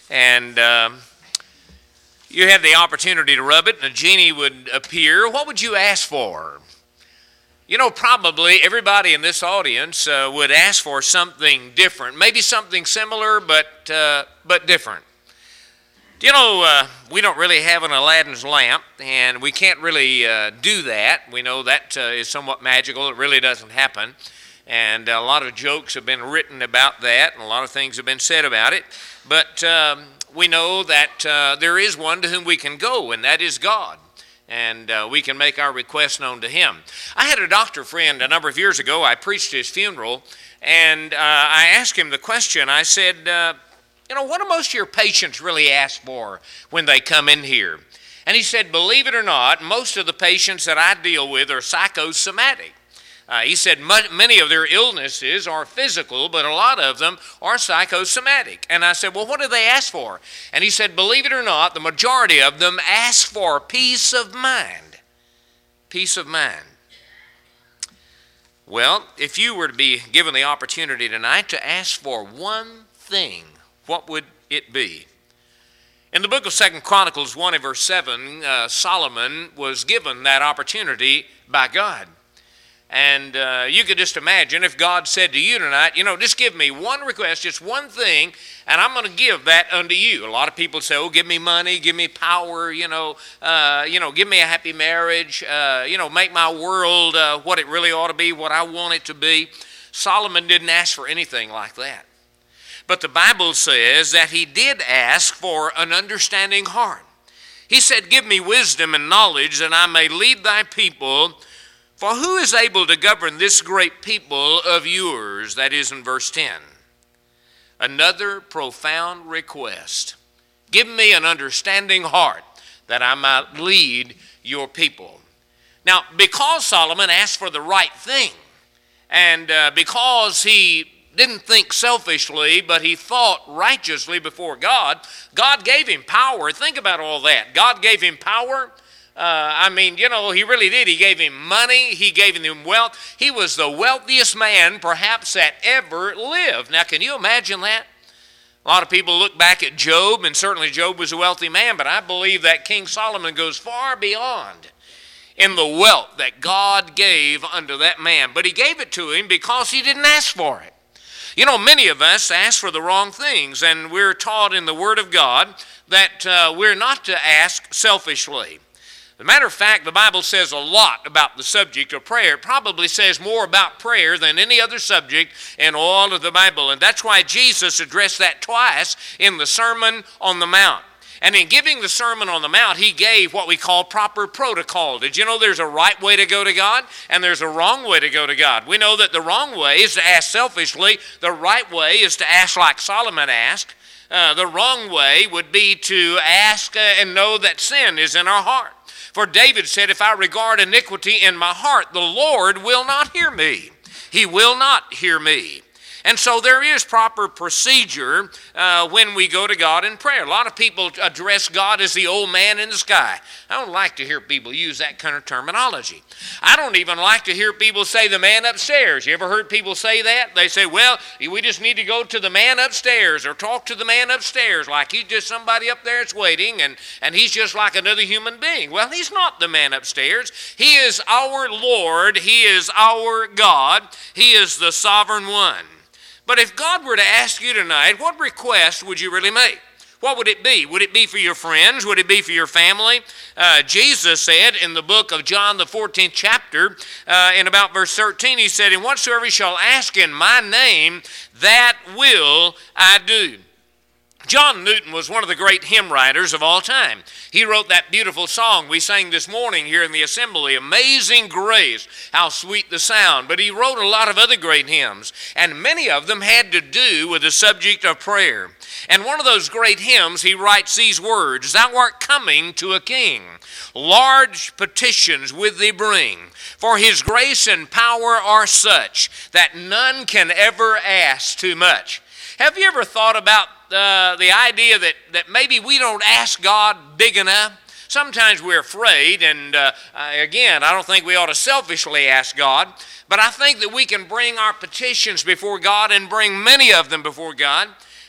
and you had the opportunity to rub it, and a genie would appear, what would you ask for? You know, probably everybody in this audience would ask for something different, maybe something similar, but different. You know, we don't really have an Aladdin's lamp, and we can't really do that. We know that is somewhat magical. It really doesn't happen. And a lot of jokes have been written about that, and a lot of things have been said about it. But we know that there is one to whom we can go, and that is God. And we can make our request known to Him. I had a doctor friend a number of years ago. I preached his funeral, and I asked him the question. I said, you know, what do most of your patients really ask for when they come in here? And he said, believe it or not, most of the patients that I deal with are psychosomatic. He said many of their illnesses are physical, but a lot of them are psychosomatic. And I said, well, what do they ask for? And he said, believe it or not, the majority of them ask for peace of mind. Peace of mind. Well, if you were to be given the opportunity tonight to ask for one thing, what would it be? In the book of 2 Chronicles 1 and verse 7, Solomon was given that opportunity by God. And you could just imagine if God said to you tonight, you know, just give me one request, just one thing, and I'm going to give that unto you. A lot of people say, oh, give me money, give me power, give me a happy marriage, make my world what it really ought to be, what I want it to be. Solomon didn't ask for anything like that. But the Bible says that he did ask for an understanding heart. He said, give me wisdom and knowledge that I may lead thy people. For who is able to govern this great people of yours? That is in verse 10. Another profound request. Give me an understanding heart that I might lead your people. Now, because Solomon asked for the right thing, and because he didn't think selfishly, but he thought righteously before God, God gave him power. Think about all that. God gave him power. He really did. He gave him money. He gave him wealth. He was the wealthiest man perhaps that ever lived. Now, can you imagine that? A lot of people look back at Job, and certainly Job was a wealthy man, but I believe that King Solomon goes far beyond in the wealth that God gave unto that man. But he gave it to him because he didn't ask for it. You know, many of us ask for the wrong things, and we're taught in the Word of God that we're not to ask selfishly. As a matter of fact, the Bible says a lot about the subject of prayer. It probably says more about prayer than any other subject in all of the Bible. And that's why Jesus addressed that twice in the Sermon on the Mount. And in giving the Sermon on the Mount, he gave what we call proper protocol. Did you know there's a right way to go to God and there's a wrong way to go to God? We know that the wrong way is to ask selfishly. The right way is to ask like Solomon asked. The wrong way would be to ask and know that sin is in our heart. For David said, if I regard iniquity in my heart, the Lord will not hear me. He will not hear me. And so there is proper procedure when we go to God in prayer. A lot of people address God as the old man in the sky. I don't like to hear people use that kind of terminology. I don't even like to hear people say the man upstairs. You ever heard people say that? They say, well, we just need to go to the man upstairs or talk to the man upstairs like he's just somebody up there that's waiting and he's just like another human being. Well, he's not the man upstairs. He is our Lord. He is our God. He is the sovereign one. But if God were to ask you tonight, what request would you really make? What would it be? Would it be for your friends? Would it be for your family? Jesus said in the book of John, the 14th chapter, in about verse 13, he said, and whatsoever you shall ask in my name, that will I do. John Newton was one of the great hymn writers of all time. He wrote that beautiful song we sang this morning here in the assembly, Amazing Grace, how sweet the sound. But he wrote a lot of other great hymns, and many of them had to do with the subject of prayer. And one of those great hymns, he writes these words, thou art coming to a king, large petitions with thee bring, for his grace and power are such that none can ever ask too much. Have you ever thought about the idea that maybe we don't ask God big enough? Sometimes we're afraid, and again, I don't think we ought to selfishly ask God, but I think that we can bring our petitions before God and bring many of them before God.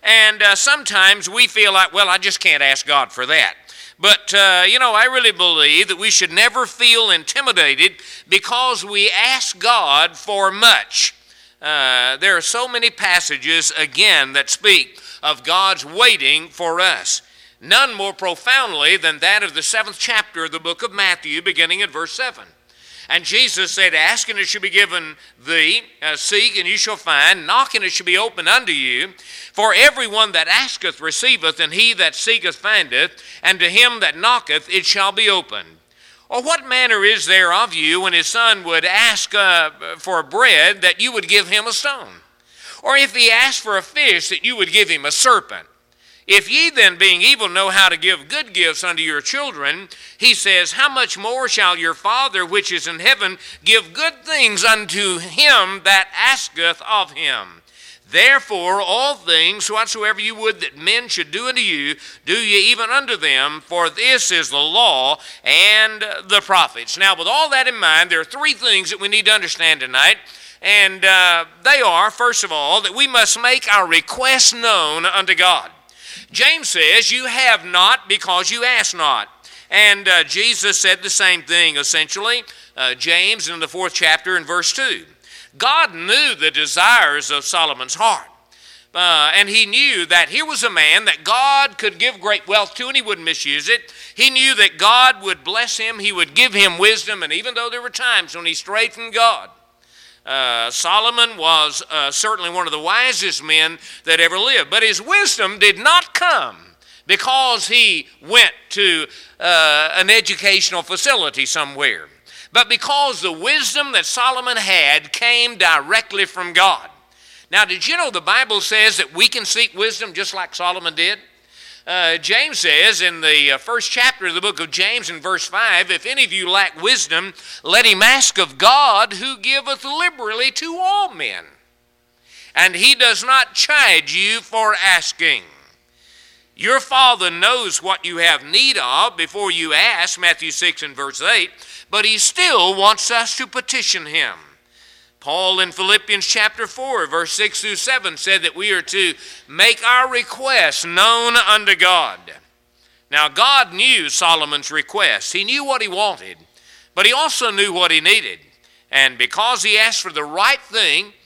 And sometimes we feel like, well, I just can't ask God for that. But, I really believe that we should never feel intimidated because we ask God for much. There are so many passages, again, that speak of God's waiting for us. None more profoundly than that of the 7th chapter of the book of Matthew, beginning at verse 7. And Jesus said, ask and it shall be given thee, seek and you shall find, knock and it shall be opened unto you. For everyone that asketh receiveth, and he that seeketh findeth, and to him that knocketh it shall be opened. Or what manner is there of you when his son would ask for bread, that you would give him a stone? Or if he asked for a fish, that you would give him a serpent? If ye then, being evil, know how to give good gifts unto your children, he says, how much more shall your Father which is in heaven give good things unto him that asketh of him? Therefore all things whatsoever you would that men should do unto you, do ye even unto them, for this is the law and the prophets. Now with all that in mind, there are three things that we need to understand tonight. And they are, first of all, that we must make our requests known unto God. James says, you have not because you ask not. And Jesus said the same thing, essentially. James in the 4th chapter in verse 2. God knew the desires of Solomon's heart. And he knew that here was a man that God could give great wealth to and he wouldn't misuse it. He knew that God would bless him, he would give him wisdom, and even though there were times when he strayed from God, Solomon was certainly one of the wisest men that ever lived. But his wisdom did not come because he went to an educational facility somewhere, but because the wisdom that Solomon had came directly from God. Now, did you know the Bible says that we can seek wisdom just like Solomon did? James says in the 1st chapter of the book of James in verse 5, if any of you lack wisdom, let him ask of God, who giveth liberally to all men. And he does not chide you for asking. Your Father knows what you have need of before you ask, Matthew 6 and verse 8, but he still wants us to petition him. Paul in Philippians chapter 4, verse 6 through 7 said that we are to make our requests known unto God. Now, God knew Solomon's request. He knew what he wanted, but he also knew what he needed. And because he asked for the right thing,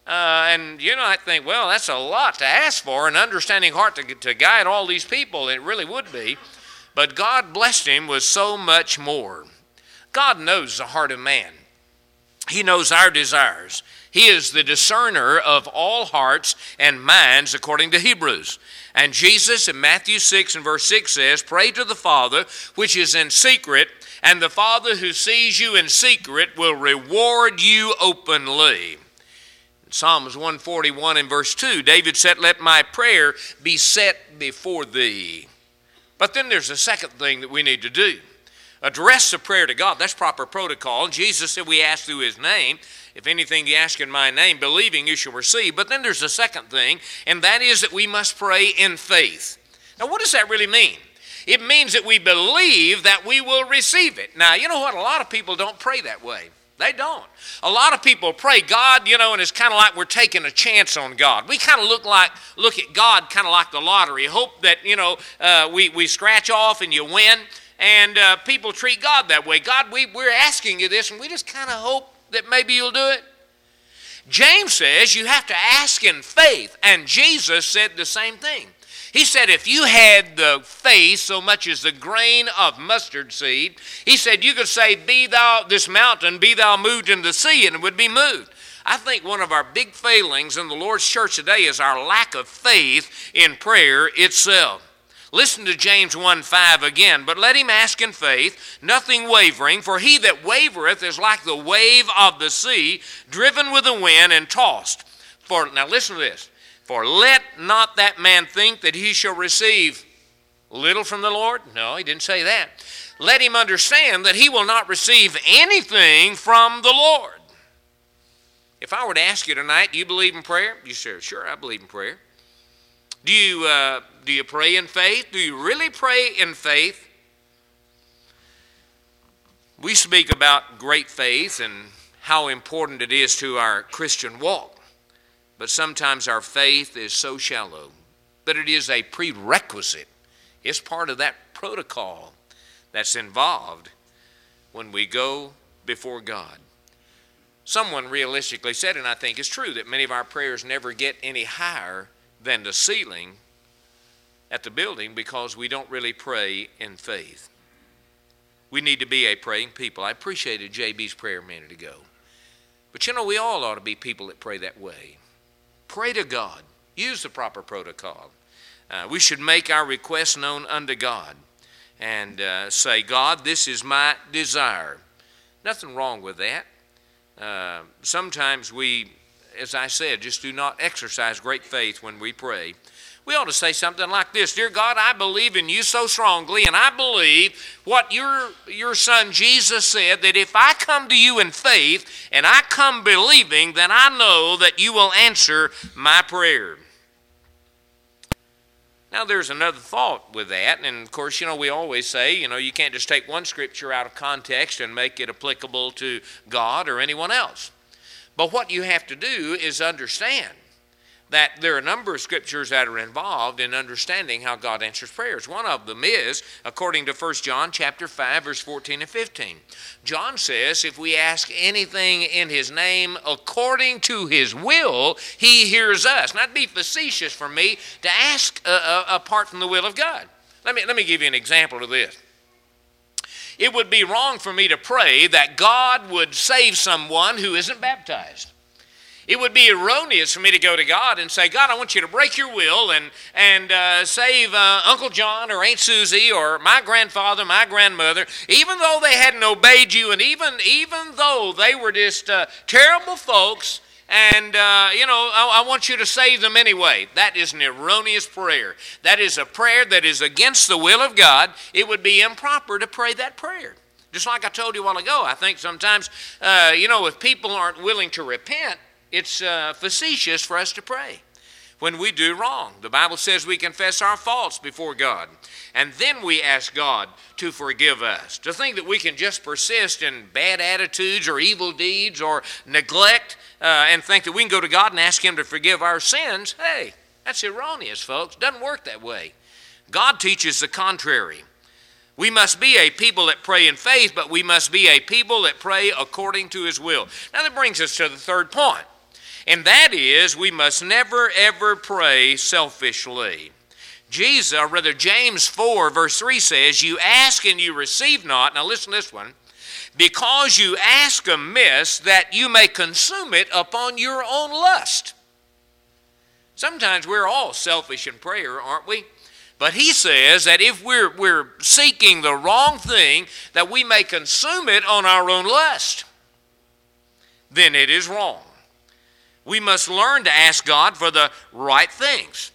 I think, well, that's a lot to ask for, an understanding heart to guide all these people. It really would be. But God blessed him with so much more. God knows the heart of man. He knows our desires. He is the discerner of all hearts and minds, according to Hebrews. And Jesus in Matthew 6 and verse 6 says, pray to the Father which is in secret, and the Father who sees you in secret will reward you openly. In Psalms 141 and verse 2, David said, let my prayer be set before thee. But then there's a second thing that we need to do. Address the prayer to God. That's proper protocol. Jesus said we ask through his name. If anything you ask in my name, believing you shall receive. But then there's a second thing, and that is that we must pray in faith. Now, what does that really mean? It means that we believe that we will receive it. Now, you know what? A lot of people don't pray that way. They don't. A lot of people pray God, and it's kind of like we're taking a chance on God. We kind of look at God kind of like the lottery. Hope that, we scratch off and you win. And people treat God that way. God, we're asking you this, and we just kind of hope that maybe you'll do it. James says you have to ask in faith, and Jesus said the same thing. He said if you had the faith so much as the grain of mustard seed, he said you could say, be thou this mountain, be thou moved in the sea, and it would be moved. I think one of our big failings in the Lord's church today is our lack of faith in prayer itself. Listen to James 1:5 again. But let him ask in faith, nothing wavering, for he that wavereth is like the wave of the sea, driven with the wind and tossed. Now listen to this. For let not that man think that he shall receive little from the Lord. No, he didn't say that. Let him understand that he will not receive anything from the Lord. If I were to ask you tonight, do you believe in prayer? You say, sure, I believe in prayer. Do you pray in faith? Do you really pray in faith? We speak about great faith and how important it is to our Christian walk. But sometimes our faith is so shallow. but it is a prerequisite. It's part of that protocol that's involved when we go before God. Someone realistically said, and I think it's true, that many of our prayers never get any higher than the ceiling at the building because we don't really pray in faith. We need to be a praying people. I appreciated JB's prayer a minute ago. But you know, we all ought to be people that pray that way. Pray to God. Use the proper protocol. We should make our requests known unto God and say, God, this is my desire. Nothing wrong with that. Sometimes we, as I said, just do not exercise great faith when we pray. We ought to say something like this: Dear God, I believe in you so strongly, and I believe what your son Jesus said, that if I come to you in faith and I come believing, then I know that you will answer my prayer. Now, there's another thought with that, and of course, we always say, you can't just take one scripture out of context and make it applicable to God or anyone else. But what you have to do is understand that there are a number of scriptures that are involved in understanding how God answers prayers. One of them is, according to 1 John chapter 5, verse 14 and 15. John says, if we ask anything in his name according to his will, he hears us. Now, it'd be facetious for me to ask apart from the will of God. Let me give you an example of this. It would be wrong for me to pray that God would save someone who isn't baptized. It would be erroneous for me to go to God and say, God, I want you to break your will and save Uncle John or Aunt Susie or my grandfather, my grandmother, even though they hadn't obeyed you, and even though they were just terrible folks, and I want you to save them anyway. That is an erroneous prayer. That is a prayer that is against the will of God. It would be improper to pray that prayer. Just like I told you a while ago, I think sometimes, if people aren't willing to repent, it's facetious for us to pray when we do wrong. The Bible says we confess our faults before God, and then we ask God to forgive us. To think that we can just persist in bad attitudes or evil deeds or neglect and think that we can go to God and ask Him to forgive our sins, hey, that's erroneous, folks. It doesn't work that way. God teaches the contrary. We must be a people that pray in faith, but we must be a people that pray according to His will. Now that brings us to the third point. And that is, we must never, ever pray selfishly. James 4, verse 3 says, you ask and you receive not. Now listen to this one. Because you ask amiss, that you may consume it upon your own lust. Sometimes we're all selfish in prayer, aren't we? But he says that if we're seeking the wrong thing, that we may consume it on our own lust, then it is wrong. We must learn to ask God for the right things.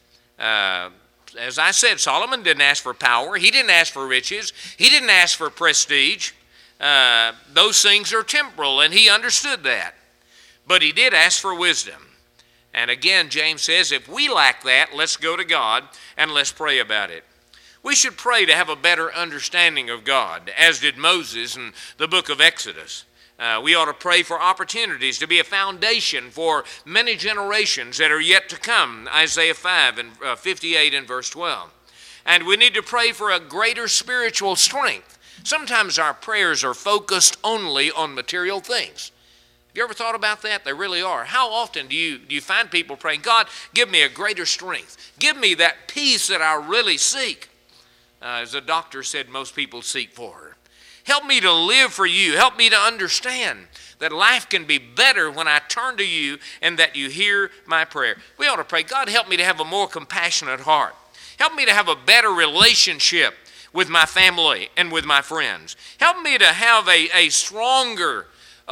As I said, Solomon didn't ask for power. He didn't ask for riches. He didn't ask for prestige. Those things are temporal, and he understood that. But he did ask for wisdom. And again, James says, if we lack that, let's go to God and let's pray about it. We should pray to have a better understanding of God, as did Moses in the book of Exodus. We ought to pray for opportunities to be a foundation for many generations that are yet to come, Isaiah 5 and 58 and verse 12. And we need to pray for a greater spiritual strength. Sometimes our prayers are focused only on material things. Have you ever thought about that? They really are. How often do you find people praying, God, give me a greater strength. Give me that peace that I really seek. As the doctor said most people seek for. Help me to live for you. Help me to understand that life can be better when I turn to you and that you hear my prayer. We ought to pray, God, help me to have a more compassionate heart. Help me to have a better relationship with my family and with my friends. Help me to have a stronger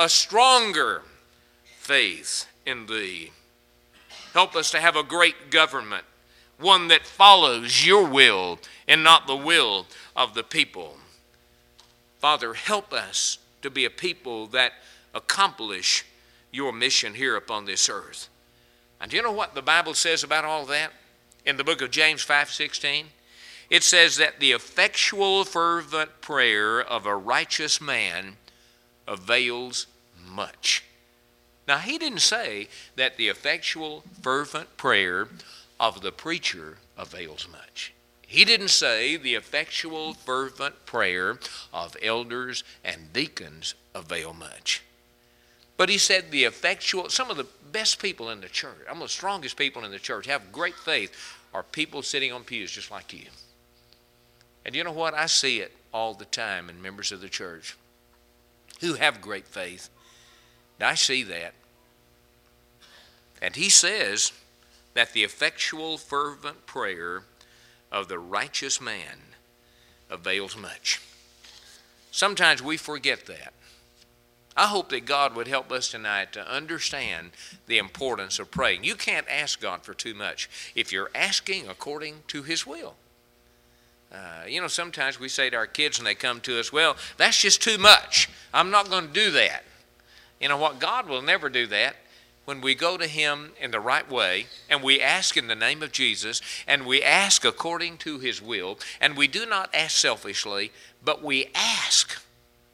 faith in Thee. Help us to have a great government, one that follows your will and not the will of the people. Father, help us to be a people that accomplish your mission here upon this earth. And do you know what the Bible says about all that? In the book of James 5:16, it says that the effectual fervent prayer of a righteous man avails much. Now, he didn't say that the effectual fervent prayer of the preacher avails much. He didn't say the effectual fervent prayer of elders and deacons avail much. But he said the effectual, some of the best people in the church, some of the strongest people in the church, have great faith, are people sitting on pews just like you. And you know what? I see it all the time in members of the church who have great faith. I see that. And he says that the effectual fervent prayer of the righteous man avails much. Sometimes we forget that. I hope that God would help us tonight to understand the importance of praying. You can't ask God for too much if you're asking according to His will. Sometimes we say to our kids when they come to us, well, that's just too much. I'm not going to do that. You know what? God will never do that. When we go to Him in the right way, and we ask in the name of Jesus, and we ask according to His will, and we do not ask selfishly, but we ask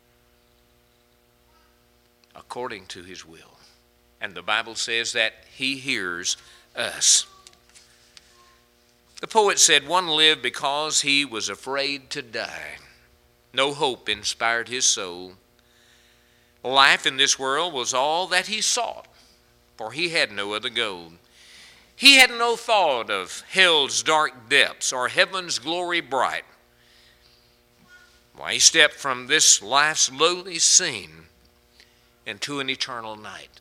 according to His will. And the Bible says that He hears us. The poet said, one lived because he was afraid to die. No hope inspired his soul. Life in this world was all that he sought, for he had no other goal. He had no thought of hell's dark depths or heaven's glory bright. Why, he stepped from this life's lowly scene into an eternal night.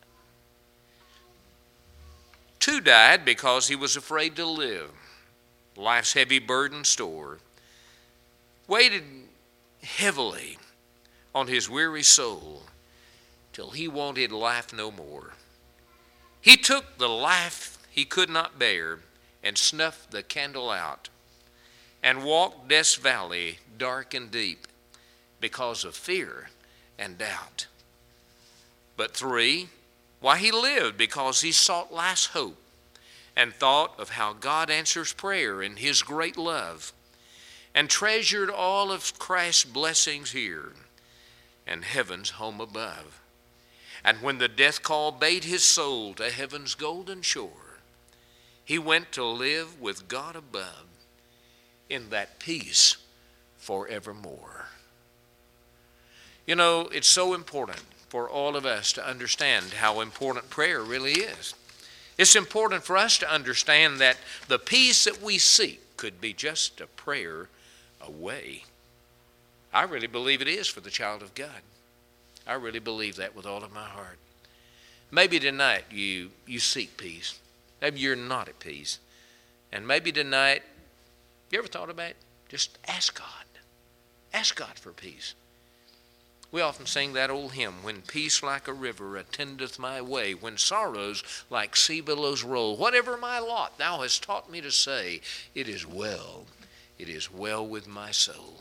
Two died because he was afraid to live. Life's heavy burden store weighted heavily on his weary soul till he wanted life no more. He took the life he could not bear and snuffed the candle out and walked Death's valley dark and deep because of fear and doubt. But three, why, he lived because he sought life's hope and thought of how God answers prayer in His great love, and treasured all of Christ's blessings here and heaven's home above. And when the death call bade his soul to heaven's golden shore, he went to live with God above in that peace forevermore. You know, it's so important for all of us to understand how important prayer really is. It's important for us to understand that the peace that we seek could be just a prayer away. I really believe it is for the child of God. I really believe that with all of my heart. Maybe tonight you seek peace. Maybe you're not at peace. And maybe tonight, you ever thought about it? Just ask God. Ask God for peace. We often sing that old hymn, when peace like a river attendeth my way, when sorrows like sea billows roll. Whatever my lot, thou hast taught me to say, it is well with my soul.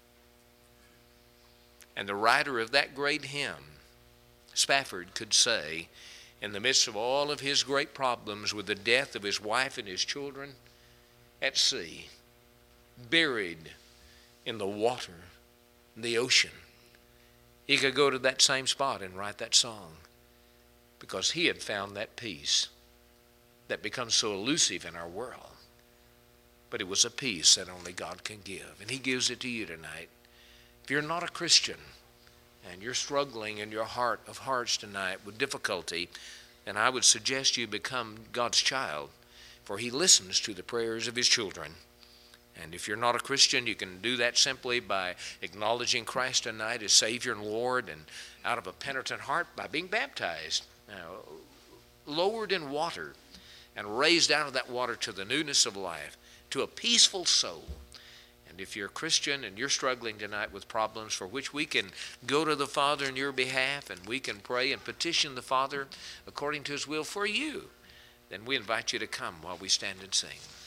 And the writer of that great hymn, Spafford, could say, in the midst of all of his great problems with the death of his wife and his children at sea, buried in the water, in the ocean, he could go to that same spot and write that song because he had found that peace that becomes so elusive in our world. But it was a peace that only God can give, and He gives it to you tonight. If you're not a Christian and you're struggling in your heart of hearts tonight with difficulty, then I would suggest you become God's child, for He listens to the prayers of His children. And if you're not a Christian, you can do that simply by acknowledging Christ tonight as Savior and Lord, and out of a penitent heart by being baptized, lowered in water, and raised out of that water to the newness of life, to a peaceful soul. And if you're a Christian and you're struggling tonight with problems for which we can go to the Father in your behalf, and we can pray and petition the Father according to His will for you, then we invite you to come while we stand and sing.